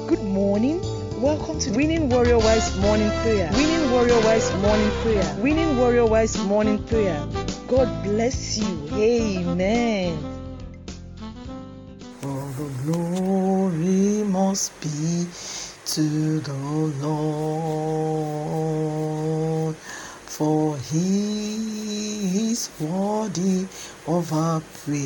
Good morning. Welcome to Winning Warrior Wise Morning Prayer. Winning Warrior Wise Morning Prayer. Winning Warrior Wise Morning Prayer. God bless you. Amen. All the glory must be to the Lord, for He is worthy of our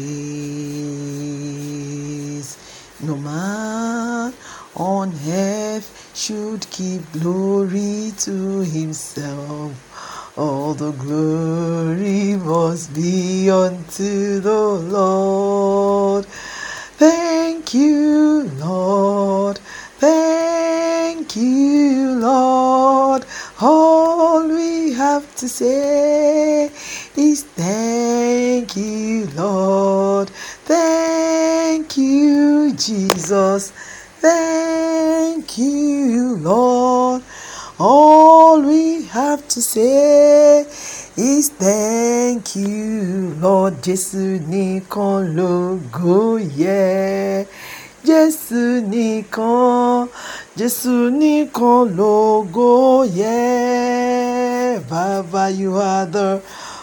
praise. No man on earth should give glory to himself. All the glory must be unto the Lord. Thank you, Lord. Thank you, Lord. All we have to say is thank you, Lord. Thank you, Jesus. Thank you, Lord. All we have to say is thank you, Lord. Jésù nìkan lógo yẹ. Jésù nìkan lógo yẹ. Baba, you are the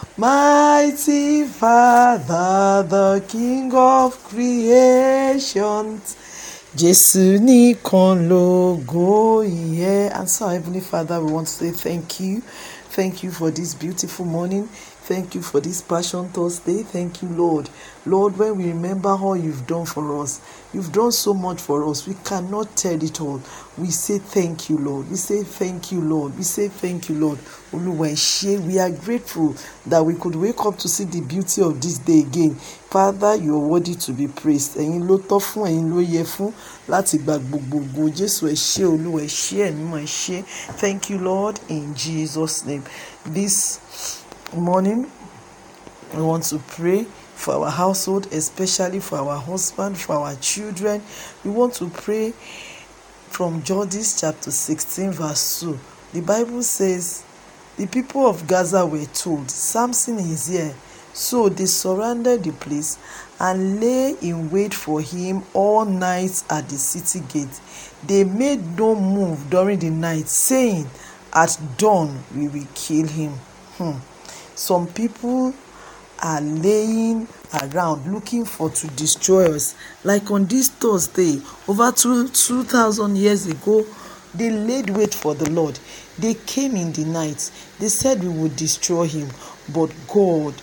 mighty Father, the King of creations. Jésù nìkan lógo yẹ. And so, Heavenly Father, we want to say thank you. Thank you for this beautiful morning. Thank you for this Passion Thursday. Thank you, Lord. Lord, when we remember all you've done for us, you've done so much for us. We cannot tell it all. We say thank you, Lord. We say thank you, Lord. We say thank you, Lord. We are grateful that we could wake up to see the beauty of this day again. Father, you are worthy to be praised. Ẹ̀yin ló tọ́ fún, ẹ̀yin ló yẹ fún láti gba gbogbo. Jésù ẹ ṣé, Olúwa ẹ ṣé, ẹ̀mí mímọ́ ẹ ṣé. Thank you, Lord, in Jesus' name. This morning, we want to pray for our household, especially for our husband, for our children. We want to pray from Judges chapter 16, verse 2. The Bible says, the people of Gaza were told, Samson is here. So they surrounded the place and lay in wait for him all night at the city gate. They made no move during the night, saying, at dawn we will kill him. Some people are laying around looking to destroy us. Like on this Thursday, over 2,000 years ago, they laid wait for the Lord. They came in the night. They said we would destroy him. But God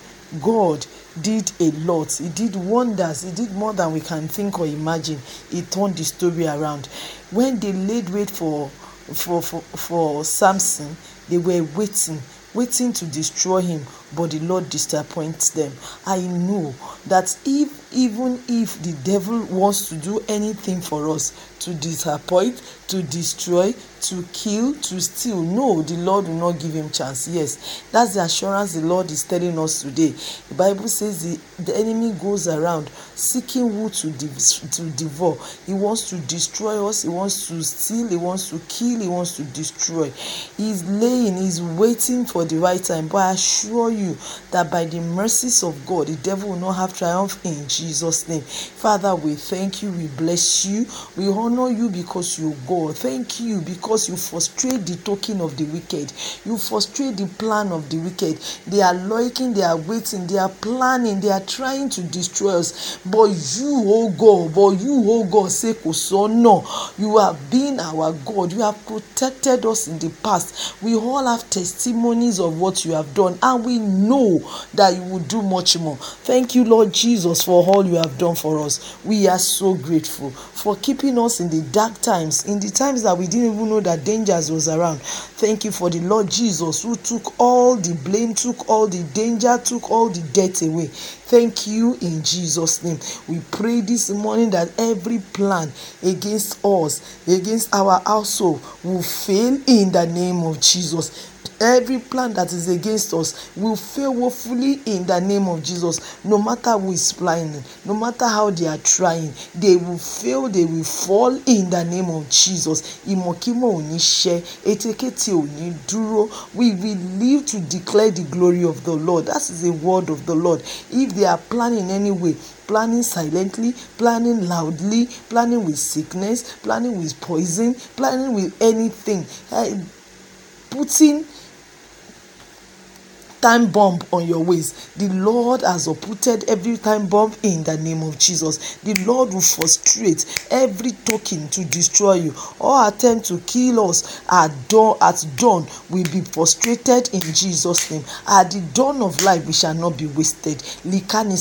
did a lot. He did wonders. He did more than we can think or imagine. He turned the story around. When they laid wait for Samson, they were waiting to destroy him, but the Lord disappoints them. I know that even if the devil wants to do anything for us, to disappoint, to destroy, to kill, to steal, no, the Lord will not give him chance. Yes, that's the assurance the Lord is telling us today. The Bible says the enemy goes around seeking who to devour. He wants to destroy us. He wants to steal. He wants to kill. He wants to destroy. He's waiting for the right time. But I assure you that by the mercies of God, the devil will not have triumph in Jesus' name. Father, we thank you. We bless you. We honor you because you're God. Thank you because you frustrate the token of the wicked. You frustrate the plan of the wicked. They are lurking, they are waiting, they are planning, they are trying to destroy us. But you, oh God, say no. You have been our God. You have protected us in the past. We all have testimonies of what you have done, and we know that you will do much more. Thank you, Lord Jesus, for all you have done for us. We are so grateful for keeping us in the dark times, in the times that we didn't even know that dangers was around. Thank you for the Lord Jesus who took all the blame, took all the danger, took all the death away. Thank you in Jesus' name. We pray this morning that every plan against us, against our household, will fail in the name of Jesus. Every plan that is against us will fail woefully in the name of Jesus. No matter who is planning, no matter how they are trying, they will fail, they will fall in the name of Jesus. Ìmọ̀kímọ̀ ò ní ṣẹ, ètekéte ò ní dúró. We will live to declare the glory of the Lord. That is the word of the Lord. If they are planning anyway, planning silently, planning loudly, planning with sickness, planning with poison, planning with anything, putting time bomb on your waist, the Lord has uprooted every time bomb in the name of Jesus. The Lord will frustrate every token to destroy you. All attempt to kill us at dawn will be frustrated in Jesus' name. At the dawn of life, we shall not be wasted. In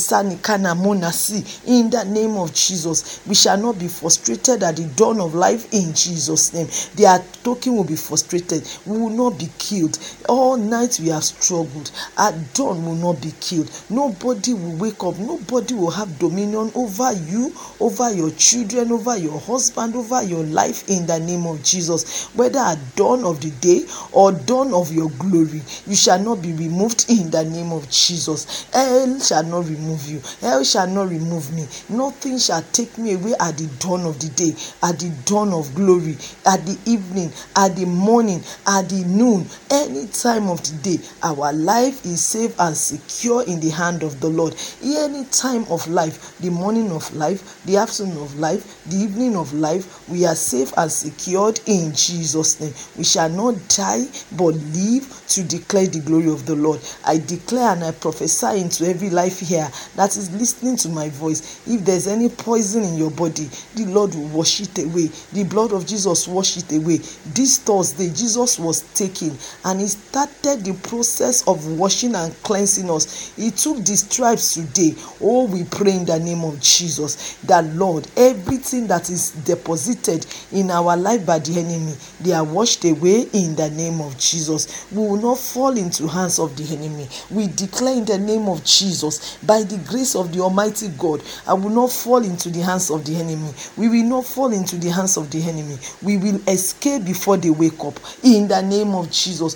the name of Jesus, we shall not be frustrated at the dawn of life in Jesus' name. Their token will be frustrated. We will not be killed. All night we have struggled. At dawn will not be killed. Nobody will wake up. Nobody will have dominion over you, over your children, over your husband, over your life in the name of Jesus. Whether at dawn of the day or dawn of your glory, you shall not be removed in the name of Jesus. Hell shall not remove you. Hell shall not remove me. Nothing shall take me away at the dawn of the day, at the dawn of glory, at the evening, at the morning, at the noon, any time of the day. Our life is safe and secure in the hand of the Lord. Any time of life, the morning of life, the afternoon of life, the evening of life, we are safe and secured in Jesus' name. We shall not die but live to declare the glory of the Lord. I declare and I prophesy into every life here that is listening to my voice. If there's any poison in your body, the Lord will wash it away. The blood of Jesus wash it away. This Thursday, Jesus was taken and he started the process of washing and cleansing us. He took the stripes today. Oh, we pray in the name of Jesus that, Lord, everything that is deposited in our life by the enemy, they are washed away in the name of Jesus. We will not fall into hands of the enemy. We declare in the name of Jesus, by the grace of the Almighty God, I will not fall into the hands of the enemy. We will not fall into the hands of the enemy. We will escape before they wake up in the name of Jesus.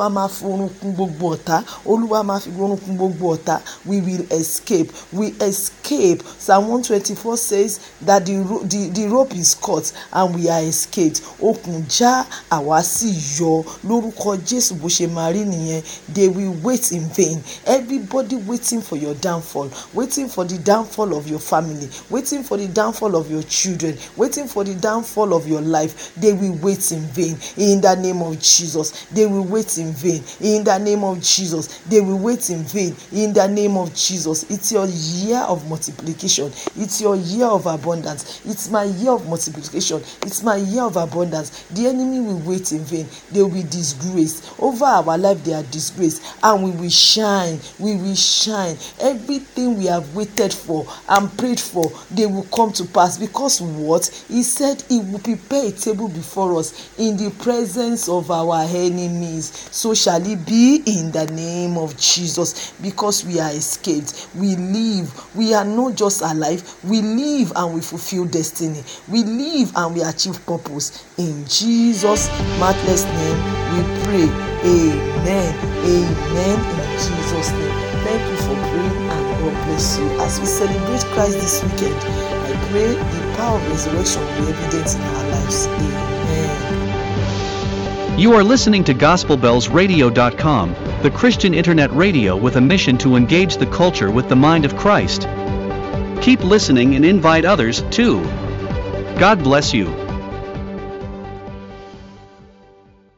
We will escape. We escape. Psalm 124 says that the rope is cut and we are escaped. Okunja awasi yo lórúkọ Jésù bó ṣe máa rí nìyẹn. They will wait in vain. Everybody waiting for your downfall, waiting for the downfall of your family, waiting for the downfall of your children, waiting for the downfall of your life. They will wait in vain in the name of Jesus. They will wait in vain in the name of Jesus. They will wait in vain in the name of Jesus. It's your year of multiplication. It's your year of abundance. It's my year of multiplication. It's my year of abundance. The enemy will wait in vain. They will be disgraced. Over our life, they are disgraced. And we will shine. We will shine. Everything we have waited for and prayed for, they will come to pass. Because what? He said he will prepare a table before us in the presence of our enemies. So shall it be in the name of Jesus. Because we are escaped. We live. We are not just alive. We live and we fulfill destiny. We live and we achieve purpose. In Jesus' matchless name we pray. Amen. Amen. In Jesus' name. Thank you for praying and God bless you. As we celebrate Christ this weekend, I pray the power of resurrection will be evident in our lives. Amen. You are listening to GospelBellsRadio.com, the Christian internet radio with a mission to engage the culture with the mind of Christ. Keep listening and invite others too. God bless you.